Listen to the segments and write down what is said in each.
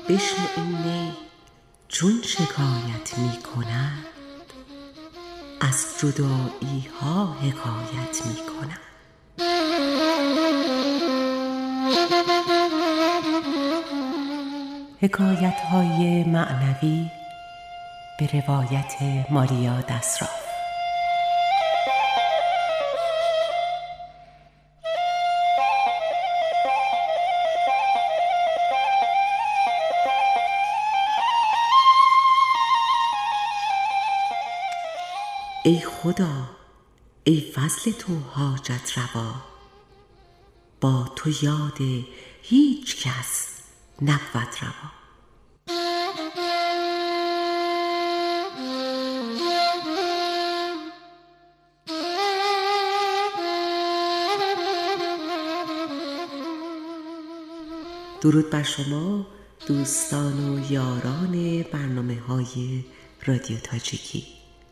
بشنو این نی چون شکایت می کند، از جدایی ها حکایت می کند. حکایت های معنوی به روایت ماریا دسراف. ای خدا، ای فضل تو حاجت روا، با تو یاد هیچ کس نبود روا. درود بر شما دوستان و یاران برنامه‌های رادیو تاجیکی.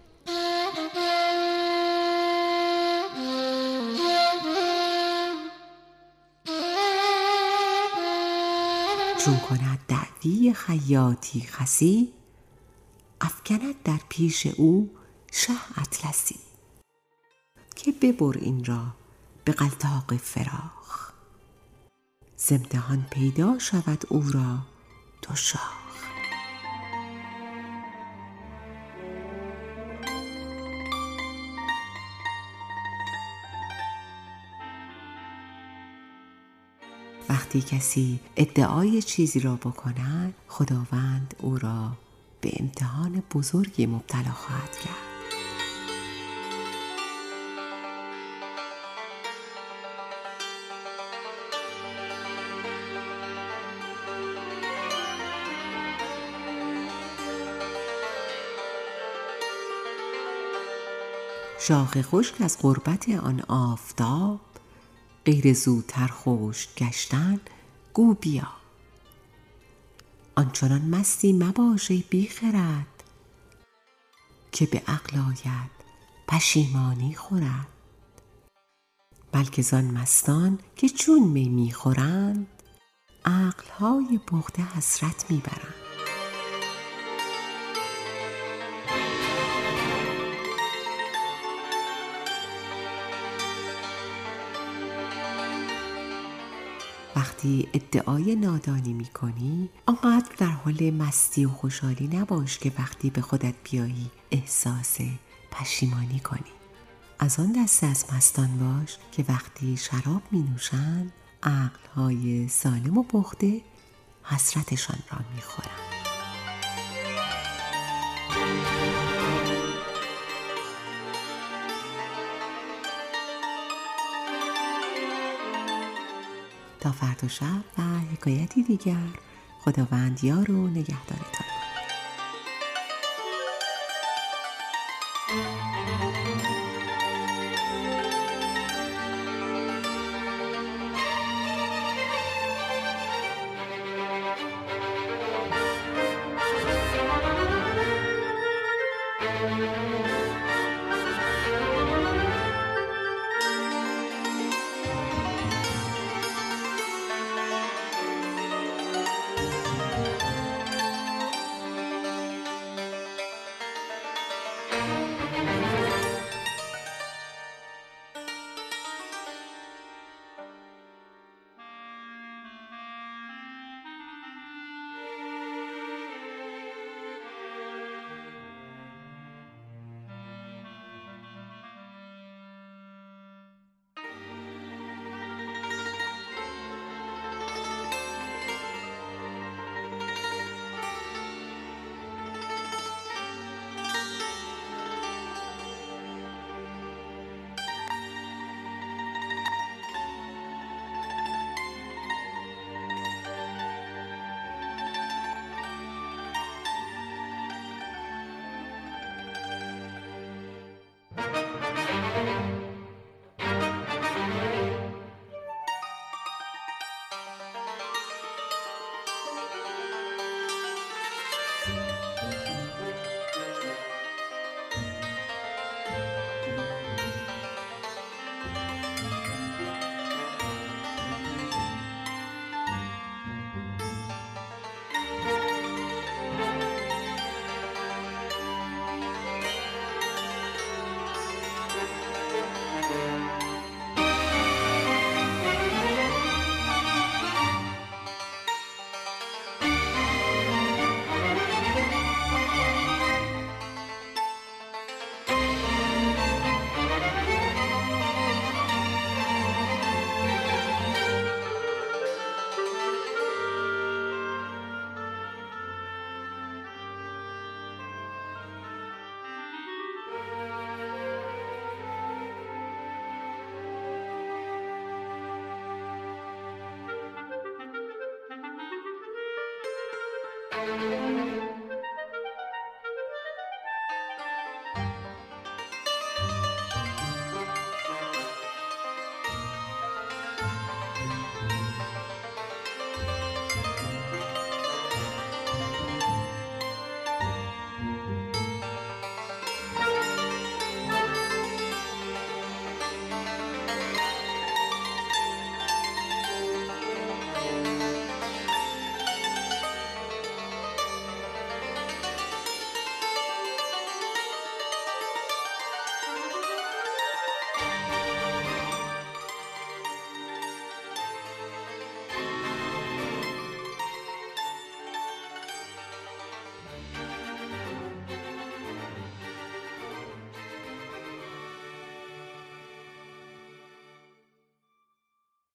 چون کند دعوی خیاطی خسی، افکند در پیش او شه اطلسی. که ببر این را به غلطاق فراخ، ز امتحان پیدا شود او را دو شاخ. وقتی کسی ادعای چیزی را بکند، خداوند او را به امتحان بزرگی مبتلا خواهد کرد. شاخ خشک از غربت آن آفتاب، غیر زودتر خشک گشتن گو بیا. آنچنان مستی مباش ای بی خرد، که به عقل آید پشیمانی خورد. بلکه زان مستان که چون می می خورند، عقلهای پخته حسرت می برند. وقتی ادعای نادانی می کنی، آنقدر در حال مستی و خوشحالی نباش که وقتی به خودت بیایی احساس پشیمانی کنی. از آن دسته از مستان باش که وقتی شراب می نوشند، عقلهای سالم و پخته حسرتشان را می خورند. تا فردا شب و حکایتی دیگر، خداوند یار و نگهدارتان.